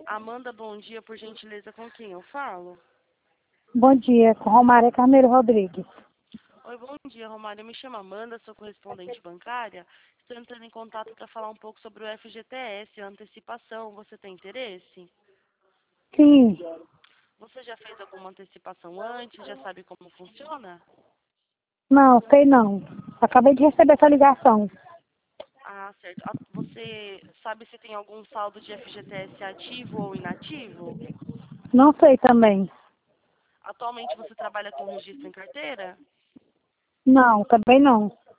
Amanda, bom dia, por gentileza, com quem eu falo? Bom dia, com Romária Carneiro Rodrigues. Oi, bom dia, Romário. Eu me chamo Amanda, sou correspondente bancária. Estou entrando em contato para falar um pouco sobre o FGTS, a antecipação. Você tem interesse? Sim, Você já fez alguma antecipação antes? Já sabe como funciona? não, sei não. Acabei de receber essa ligação. Ah, certo. Você sabe se tem algum saldo de FGTS ativo ou inativo? Não sei também. Atualmente você trabalha com registro em carteira? Não, também não.